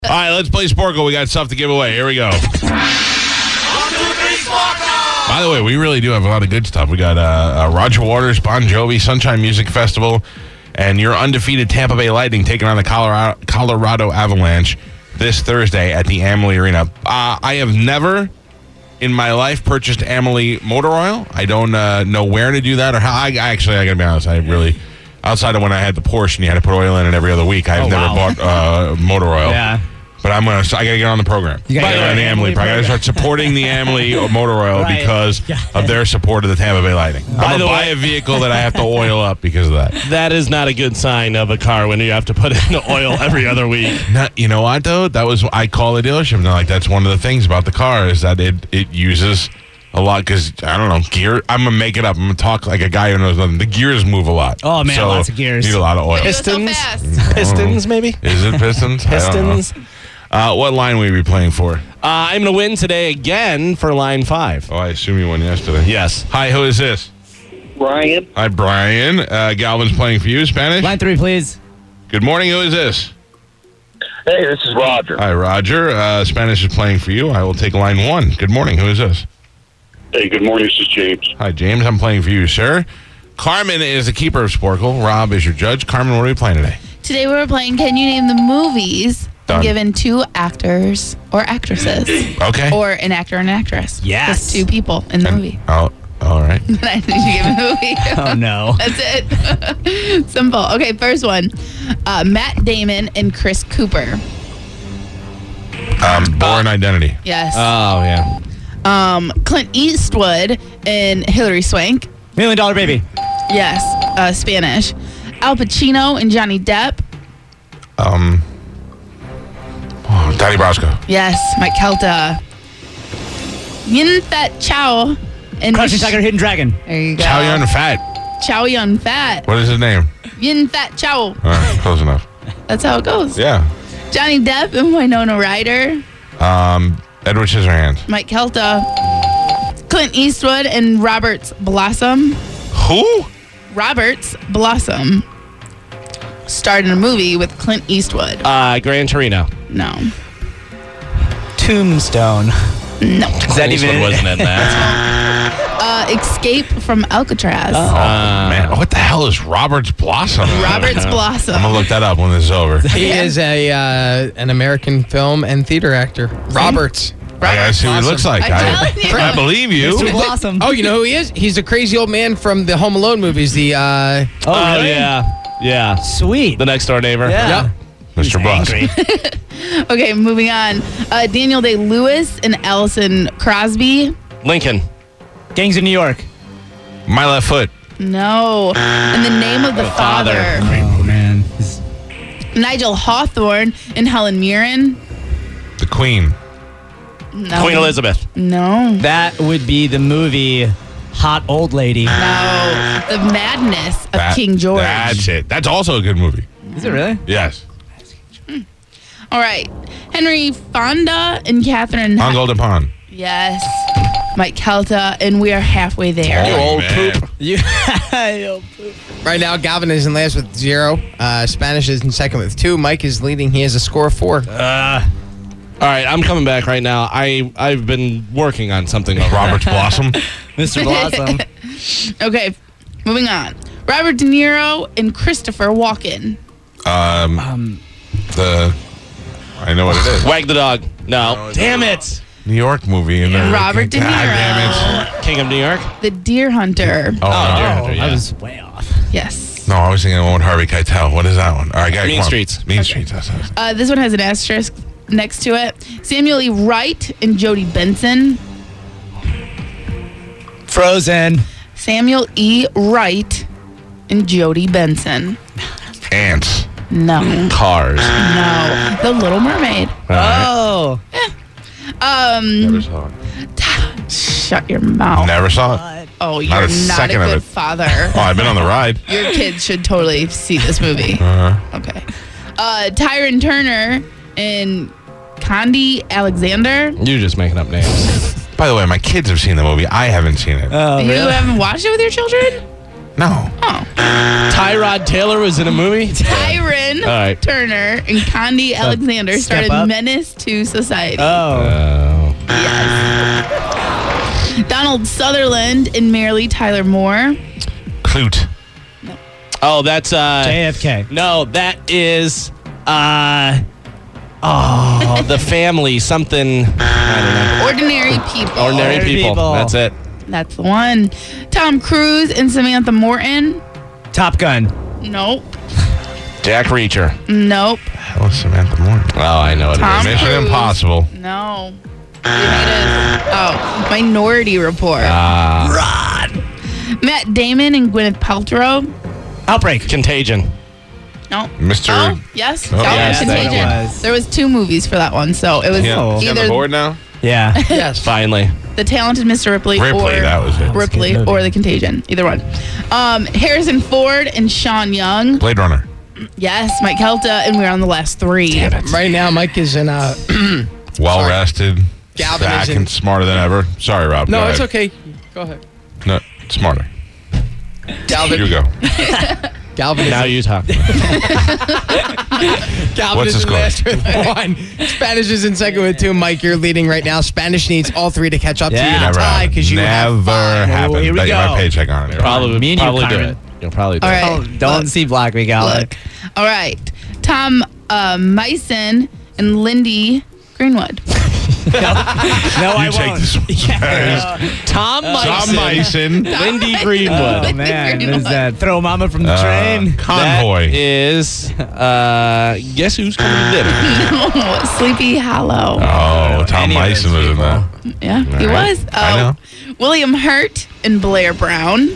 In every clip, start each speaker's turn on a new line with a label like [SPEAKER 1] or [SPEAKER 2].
[SPEAKER 1] All right, let's play Sporkle. We got stuff to give away. Here we go. By the way, we really do have a lot of good stuff. We got Roger Waters, Bon Jovi, Sunshine Music Festival, and your undefeated Tampa Bay Lightning taking on the Colorado Avalanche this Thursday at the Amalie Arena. I have never in my life purchased Amalie motor oil. I don't know where to do that or how. I got to be honest, I really, outside of when I had the Porsche and you had to put oil in it every other week, I've never bought motor oil.
[SPEAKER 2] Yeah.
[SPEAKER 1] But I got to get on the program. You got to get on the Amalie program. I got to start supporting the Amalie motor oil because of their support of the Tampa Bay Lightning. I'm going to buy a vehicle that I have to oil up because of that.
[SPEAKER 3] That is not a good sign of a car when you have to put in oil every other week.
[SPEAKER 1] You know what, though? I call the dealership and they're like, that's one of the things about the car is that it uses a lot because, I don't know, gear. I'm going to make it up. I'm going to talk like a guy who knows nothing. The gears move a lot.
[SPEAKER 2] Oh, man, lots of gears.
[SPEAKER 1] Need a lot of oil.
[SPEAKER 3] Pistons?
[SPEAKER 4] So
[SPEAKER 3] Pistons, maybe?
[SPEAKER 1] Is it Pistons?
[SPEAKER 3] Pistons.
[SPEAKER 1] What line will you be playing for?
[SPEAKER 3] I'm going to win today again for line 5.
[SPEAKER 1] Oh, I assume you won yesterday.
[SPEAKER 3] Yes.
[SPEAKER 1] Hi, who is this?
[SPEAKER 5] Brian.
[SPEAKER 1] Hi, Brian. Galvin's playing for you. Spanish?
[SPEAKER 2] Line 3, please.
[SPEAKER 1] Good morning. Who is this?
[SPEAKER 5] Hey, this is Roger.
[SPEAKER 1] Hi, Roger. Spanish is playing for you. I will take line 1. Good morning. Who is this?
[SPEAKER 5] Hey, good morning. This is James.
[SPEAKER 1] Hi, James. I'm playing for you, sir. Carmen is the keeper of Sporkle. Rob is your judge. Carmen, what are we playing today?
[SPEAKER 4] Today we're playing Can You Name the Movies?
[SPEAKER 1] Done.
[SPEAKER 4] Given 2 actors or actresses.
[SPEAKER 1] Okay.
[SPEAKER 4] Or an actor and an actress.
[SPEAKER 2] Yes.
[SPEAKER 4] Just 2 people in the movie.
[SPEAKER 1] Oh, all right.
[SPEAKER 4] I need to give a movie.
[SPEAKER 2] Oh, no.
[SPEAKER 4] That's it. Simple. Okay, first one. Matt Damon and Chris Cooper.
[SPEAKER 1] Born Identity.
[SPEAKER 4] Yes.
[SPEAKER 3] Oh, yeah.
[SPEAKER 4] Clint Eastwood and Hilary Swank.
[SPEAKER 2] $1 Million Baby.
[SPEAKER 4] Yes. Spanish. Al Pacino and Johnny Depp.
[SPEAKER 1] Donnie Brasco.
[SPEAKER 4] Yes. Mike Kelta. Yin Fat Chow and
[SPEAKER 2] Crouching Tiger, Hidden Dragon.
[SPEAKER 4] There you go.
[SPEAKER 1] Chow Yun Fat.
[SPEAKER 4] Chow Yun Fat.
[SPEAKER 1] What is his name?
[SPEAKER 4] Yin Fat Chow.
[SPEAKER 1] All right, close enough.
[SPEAKER 4] That's how it goes.
[SPEAKER 1] Yeah.
[SPEAKER 4] Johnny Depp and Winona Ryder.
[SPEAKER 1] Edward Scissorhands.
[SPEAKER 4] Mike Kelta. Clint Eastwood and Roberts Blossom.
[SPEAKER 1] Who?
[SPEAKER 4] Roberts Blossom starred in a movie with Clint Eastwood.
[SPEAKER 3] Gran Torino.
[SPEAKER 4] No.
[SPEAKER 2] Tombstone.
[SPEAKER 4] No.
[SPEAKER 2] Is that even
[SPEAKER 3] Eastwood wasn't in that.
[SPEAKER 4] Escape from Alcatraz.
[SPEAKER 1] Oh, man. What the hell is Roberts Blossom?
[SPEAKER 4] Roberts Blossom.
[SPEAKER 1] I'm going to look that up when this is over.
[SPEAKER 6] He is an American film and theater actor. Roberts.
[SPEAKER 1] I gotta see what he looks like.
[SPEAKER 4] I'm telling you.
[SPEAKER 1] I believe you.
[SPEAKER 2] Mr. Blossom.
[SPEAKER 6] Oh, you know who he is? He's the crazy old man from the Home Alone movies. The
[SPEAKER 2] Oh, really?
[SPEAKER 3] Yeah. Yeah.
[SPEAKER 2] Sweet.
[SPEAKER 3] The next door neighbor.
[SPEAKER 2] Yeah.
[SPEAKER 6] Yep.
[SPEAKER 1] Mr. Blossom.
[SPEAKER 2] Angry.
[SPEAKER 4] Okay, moving on. Daniel Day-Lewis and Allison Crosby.
[SPEAKER 3] Lincoln.
[SPEAKER 2] Gangs of New York.
[SPEAKER 1] My Left Foot.
[SPEAKER 4] No. In the Name of the Father.
[SPEAKER 2] Oh, man.
[SPEAKER 4] Nigel Hawthorne and Helen Mirren.
[SPEAKER 1] The Queen.
[SPEAKER 4] No.
[SPEAKER 3] Queen Elizabeth.
[SPEAKER 4] No.
[SPEAKER 2] That would be the movie Hot Old Lady.
[SPEAKER 4] No. The Madness of King George.
[SPEAKER 1] That's it. That's also a good movie.
[SPEAKER 2] Is it really?
[SPEAKER 1] Yes.
[SPEAKER 4] All right. Henry Fonda and Catherine.
[SPEAKER 1] On Golden Pond.
[SPEAKER 4] Yes. Mike Kelta, and we are halfway there.
[SPEAKER 1] Oh,
[SPEAKER 3] Old
[SPEAKER 1] man.
[SPEAKER 3] poop.
[SPEAKER 6] right now, Galvin is in last with 0. Spanish is in second with 2. Mike is leading. He has a score of 4.
[SPEAKER 3] All right, I'm coming back right now. I've been working on something.
[SPEAKER 1] Roberts Blossom.
[SPEAKER 2] Mr. Blossom.
[SPEAKER 4] Okay, moving on. Robert De Niro and Christopher Walken.
[SPEAKER 1] I know what it is.
[SPEAKER 3] Wag the dog. No. Damn it.
[SPEAKER 1] New York movie. And
[SPEAKER 4] Robert De Niro.
[SPEAKER 1] God damn it.
[SPEAKER 3] King of New York.
[SPEAKER 4] The Deer Hunter.
[SPEAKER 1] Oh,
[SPEAKER 3] Deer Hunter, yeah.
[SPEAKER 2] I was way off.
[SPEAKER 4] Yes.
[SPEAKER 1] no, I was thinking of one with Harvey Keitel. What is that one? All right, guys.
[SPEAKER 3] Mean Streets.
[SPEAKER 1] Mean Streets. That's it.
[SPEAKER 4] This one has an asterisk next to it. Samuel E. Wright and Jodie Benson.
[SPEAKER 2] Frozen.
[SPEAKER 4] Samuel E. Wright and Jodie Benson.
[SPEAKER 1] Ants.
[SPEAKER 4] No.
[SPEAKER 1] Cars.
[SPEAKER 4] No. The Little Mermaid.
[SPEAKER 2] Oh.
[SPEAKER 1] Never saw it.
[SPEAKER 4] Shut your mouth.
[SPEAKER 1] Never saw it.
[SPEAKER 4] Oh, you're
[SPEAKER 1] Not a
[SPEAKER 4] not a
[SPEAKER 1] second of
[SPEAKER 4] good
[SPEAKER 1] it.
[SPEAKER 4] father.
[SPEAKER 1] Oh, I've been on the ride.
[SPEAKER 4] Your kids should totally see this movie. Okay. Tyron Turner and Condi Alexander.
[SPEAKER 3] You're just making up names.
[SPEAKER 1] By the way, my kids have seen the movie. I haven't seen it.
[SPEAKER 2] Oh,
[SPEAKER 4] You
[SPEAKER 2] really?
[SPEAKER 4] haven't watched it with your children?
[SPEAKER 1] No.
[SPEAKER 4] Oh.
[SPEAKER 3] Tyrod Taylor was in a movie?
[SPEAKER 4] Tyron
[SPEAKER 3] All right.
[SPEAKER 4] Turner and Condi Alexander
[SPEAKER 2] Step
[SPEAKER 4] started
[SPEAKER 2] Up?
[SPEAKER 4] Menace to Society.
[SPEAKER 2] Oh.
[SPEAKER 4] Yes. Donald Sutherland and Mary Tyler Moore.
[SPEAKER 1] Clute.
[SPEAKER 3] Oh, that's
[SPEAKER 2] JFK.
[SPEAKER 3] no, that is the family something. I
[SPEAKER 4] Ordinary People.
[SPEAKER 3] don't know. Ordinary people.
[SPEAKER 2] People.
[SPEAKER 3] That's it.
[SPEAKER 4] That's the one. Tom Cruise and Samantha Morton.
[SPEAKER 2] Top Gun.
[SPEAKER 4] Nope.
[SPEAKER 3] Jack Reacher.
[SPEAKER 4] Nope.
[SPEAKER 1] Hell is Samantha Morton.
[SPEAKER 3] Oh, I know it
[SPEAKER 4] Tom
[SPEAKER 3] is.
[SPEAKER 1] Mission
[SPEAKER 4] Cruise.
[SPEAKER 1] Impossible.
[SPEAKER 4] No. Minority Report. Matt Damon and Gwyneth Paltrow.
[SPEAKER 2] Outbreak.
[SPEAKER 3] Contagion.
[SPEAKER 4] No.
[SPEAKER 1] Mr.
[SPEAKER 4] Oh, yes.
[SPEAKER 1] Oh,
[SPEAKER 4] That was
[SPEAKER 3] yes, that
[SPEAKER 4] Contagion.
[SPEAKER 2] was.
[SPEAKER 4] There was 2 movies for that one, so it was
[SPEAKER 1] Yeah. Is he on the
[SPEAKER 4] either
[SPEAKER 1] board now?
[SPEAKER 2] Yeah.
[SPEAKER 6] Yes.
[SPEAKER 3] Finally.
[SPEAKER 4] The Talented Mr. Ripley,
[SPEAKER 1] Ripley,
[SPEAKER 4] or
[SPEAKER 1] that was it.
[SPEAKER 4] Ripley
[SPEAKER 2] Good movie.
[SPEAKER 4] or The Contagion. Either one. Harrison Ford and Sean Young.
[SPEAKER 1] Blade Runner.
[SPEAKER 4] Yes, Mike Kelta, and we're on the last 3.
[SPEAKER 6] Right now, Mike is in a.
[SPEAKER 1] Well rested.
[SPEAKER 6] Galvin
[SPEAKER 1] back
[SPEAKER 6] is in-
[SPEAKER 1] and smarter than ever. Sorry, Rob.
[SPEAKER 6] No,
[SPEAKER 1] Go
[SPEAKER 6] it's
[SPEAKER 1] ahead.
[SPEAKER 6] okay. Go ahead.
[SPEAKER 1] No, smarter.
[SPEAKER 6] Galvin.
[SPEAKER 1] You go.
[SPEAKER 6] Galvin is
[SPEAKER 3] Now you talk.
[SPEAKER 6] Galvin
[SPEAKER 1] What's
[SPEAKER 6] is
[SPEAKER 1] the
[SPEAKER 6] in
[SPEAKER 1] score?
[SPEAKER 6] last with 1. Spanish is in second with 2. Mike, you're leading right now. Spanish needs all 3 to catch up to you
[SPEAKER 2] Yeah.
[SPEAKER 6] to
[SPEAKER 1] Never
[SPEAKER 6] tie
[SPEAKER 1] happened.
[SPEAKER 6] because you have
[SPEAKER 1] Never
[SPEAKER 6] 5.
[SPEAKER 1] happened.
[SPEAKER 2] here we
[SPEAKER 1] Bet you my
[SPEAKER 2] go.
[SPEAKER 1] paycheck on it.
[SPEAKER 3] Probably,
[SPEAKER 2] Me and you,
[SPEAKER 3] probably do
[SPEAKER 2] Carmen.
[SPEAKER 3] it. You'll probably do
[SPEAKER 4] All
[SPEAKER 3] it.
[SPEAKER 4] right.
[SPEAKER 2] Oh, don't see Black Week out.
[SPEAKER 4] Look. All right. Tom Meissen and Lindy Greenwood.
[SPEAKER 2] No, I
[SPEAKER 1] You take
[SPEAKER 2] won't.
[SPEAKER 1] this one first.
[SPEAKER 3] Tom
[SPEAKER 1] Tom
[SPEAKER 3] Meissen.
[SPEAKER 1] Myson.
[SPEAKER 3] Lindy
[SPEAKER 2] Oh,
[SPEAKER 3] Greenwood.
[SPEAKER 2] man.
[SPEAKER 4] Greenwood.
[SPEAKER 2] There's that throw mama from the train.
[SPEAKER 1] Convoy.
[SPEAKER 3] That is, guess who's coming to dinner?
[SPEAKER 4] Sleepy Hollow.
[SPEAKER 1] Oh, Tom
[SPEAKER 2] any of
[SPEAKER 1] Myson
[SPEAKER 2] those
[SPEAKER 1] was in that.
[SPEAKER 4] Yeah, he
[SPEAKER 1] All right.
[SPEAKER 4] was.
[SPEAKER 1] I know.
[SPEAKER 4] William Hurt and Blair Brown.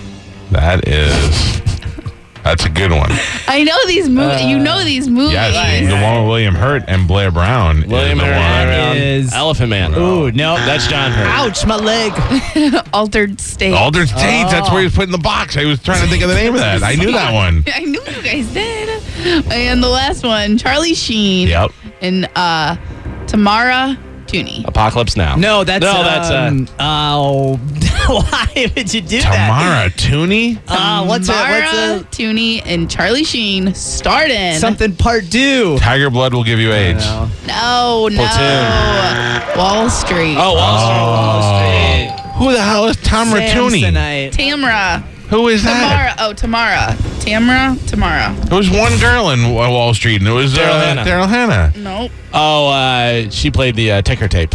[SPEAKER 1] That's a good one.
[SPEAKER 4] I know these movies. You know these movies.
[SPEAKER 1] Yes, the one with William Hurt and Blair Brown.
[SPEAKER 3] William
[SPEAKER 1] is the
[SPEAKER 3] Hurt
[SPEAKER 1] one.
[SPEAKER 2] is-
[SPEAKER 3] Elephant Man.
[SPEAKER 2] Ooh, no.
[SPEAKER 3] That's John Hurt.
[SPEAKER 2] Ouch, my leg.
[SPEAKER 4] Altered State.
[SPEAKER 1] Altered States. That's where he was put in the box. I was trying to think of the name of that. I knew that one.
[SPEAKER 4] I knew you guys did. And the last one, Charlie Sheen.
[SPEAKER 1] Yep.
[SPEAKER 4] And Tamara Tooney.
[SPEAKER 3] Apocalypse Now.
[SPEAKER 2] No, that's oh, why would you do that?
[SPEAKER 1] Tamara Tooney.
[SPEAKER 2] What's
[SPEAKER 4] Tamara Tooney and Charlie Sheen starting.
[SPEAKER 2] something part 2?
[SPEAKER 1] Tiger Blood will give you AIDS.
[SPEAKER 4] No.
[SPEAKER 3] Platoon.
[SPEAKER 4] Wall Street.
[SPEAKER 3] Oh, Wall Street.
[SPEAKER 1] Who the hell is Tamara Tooney?
[SPEAKER 2] Samsonite.
[SPEAKER 4] Tamara.
[SPEAKER 1] Who is that?
[SPEAKER 4] Tamara. Tamara.
[SPEAKER 1] There was one girl in Wall Street, and it was
[SPEAKER 3] Daryl Hannah.
[SPEAKER 1] Daryl Hannah.
[SPEAKER 4] Nope.
[SPEAKER 3] Oh, she played the ticker tape.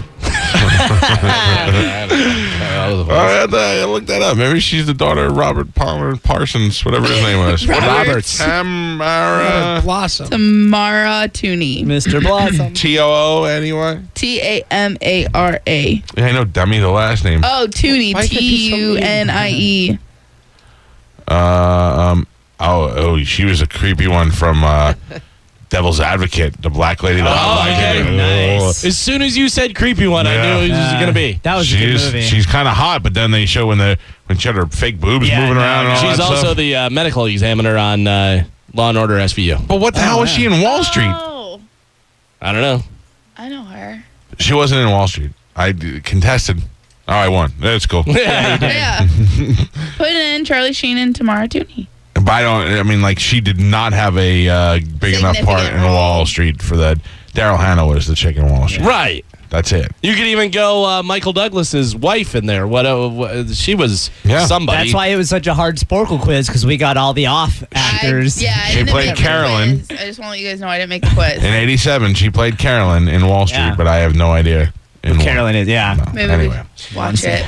[SPEAKER 1] I looked that up. Maybe she's the daughter of Robert Palmer Parsons, whatever his name was.
[SPEAKER 4] Roberts.
[SPEAKER 1] Tamara.
[SPEAKER 6] Blossom.
[SPEAKER 4] Tamara Tooney.
[SPEAKER 2] Mr. Blossom.
[SPEAKER 1] T-O-O, anyway?
[SPEAKER 4] Tamara.
[SPEAKER 1] Yeah, I know Dummy, the last name.
[SPEAKER 4] Oh, Tooney.
[SPEAKER 6] Why can't you tell me?
[SPEAKER 4] Tunie.
[SPEAKER 1] She was a creepy one from Devil's Advocate, the black lady. The black
[SPEAKER 3] okay.
[SPEAKER 1] lady.
[SPEAKER 2] Nice.
[SPEAKER 3] As soon as you said creepy one, I knew it was going to be.
[SPEAKER 2] That was a good movie.
[SPEAKER 1] She's kind of hot, but then they show when she had her fake boobs
[SPEAKER 2] Yeah,
[SPEAKER 1] moving
[SPEAKER 2] no,
[SPEAKER 1] around and all
[SPEAKER 3] She's
[SPEAKER 1] that
[SPEAKER 3] also
[SPEAKER 1] stuff.
[SPEAKER 3] the medical examiner on Law and Order SVU.
[SPEAKER 1] But what the hell was she in Wall Street?
[SPEAKER 4] Oh,
[SPEAKER 3] I don't know.
[SPEAKER 4] I know her.
[SPEAKER 1] She wasn't in Wall Street. I contested. Oh, I won. That's cool.
[SPEAKER 4] Yeah. Put in Charlie Sheen and Tamara Tooney.
[SPEAKER 1] But she did not have a big enough part
[SPEAKER 4] Significant
[SPEAKER 1] in
[SPEAKER 4] role.
[SPEAKER 1] Wall Street for that. Daryl Hannah was the chick in Wall Street.
[SPEAKER 3] Right.
[SPEAKER 1] That's it.
[SPEAKER 3] You could even go Michael Douglas's wife in there. She was
[SPEAKER 1] Yeah.
[SPEAKER 3] somebody.
[SPEAKER 2] That's why it was such a hard Sporkle quiz, because we got all the off actors.
[SPEAKER 4] I
[SPEAKER 1] She
[SPEAKER 4] didn't
[SPEAKER 1] played
[SPEAKER 4] make the
[SPEAKER 1] Carolyn.
[SPEAKER 4] quiz. I just want to let you guys know I didn't make the quiz.
[SPEAKER 1] In '87, she played Carolyn in Wall Street,
[SPEAKER 2] Yeah.
[SPEAKER 1] but I have no idea. In
[SPEAKER 2] Carolyn is, yeah.
[SPEAKER 1] what. No.
[SPEAKER 4] Maybe
[SPEAKER 1] Anyway.
[SPEAKER 4] watch it.